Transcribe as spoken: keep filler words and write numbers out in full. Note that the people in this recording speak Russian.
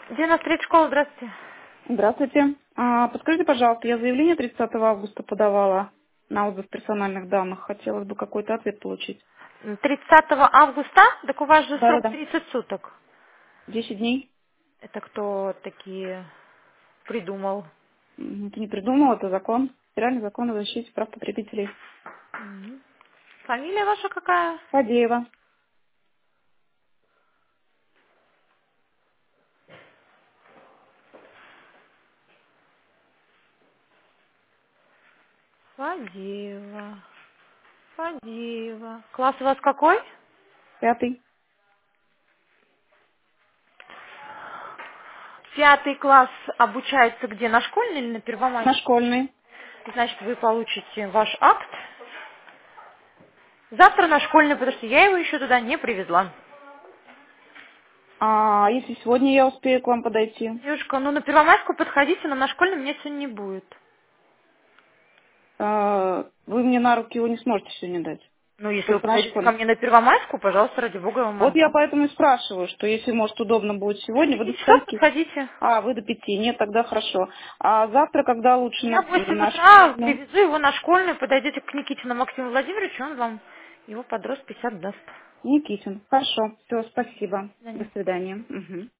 девяносто третья школа, здравствуйте. Здравствуйте. А, подскажите, пожалуйста, я заявление тридцатого августа подавала на отзыв персональных данных. Хотелось бы какой-то ответ получить. тридцатого августа? Так у вас же срок Да-да-да. тридцать суток. Десять дней. Это кто такие придумал? М, Ты не придумал, это закон. Федеральный закон о защите прав потребителей. Мгм. Фамилия ваша какая? Фадеева. Фадеева. Фадеева. Класс у вас какой? Пятый. Пятый класс обучается где? На школьной или на На первомайской? школьный. Значит, вы получите ваш акт завтра на школьный, потому что я его еще туда не привезла. А если сегодня я успею к вам подойти? Девушка, ну на первомайскую подходите, но на школьном меня сегодня не будет. А, Вы мне на руки его не сможете сегодня дать. Ну, если вы Только на подойдете ко школьный. мне на Первомайскую, пожалуйста, ради бога, я вам Вот я отдам. поэтому и спрашиваю, что если, может, удобно будет В сегодня, вы до пяти часов скольки? подходите. А, вы до пяти. Нет, тогда хорошо. А завтра, когда лучше Я на, в восемь на утра школьную? привезу его на школьную, подойдете к Никитину Максиму Владимировичу, он вам его под рост пятьдесят даст. Никитин. Хорошо. Все, спасибо. До До свидания. свидания. Мгм.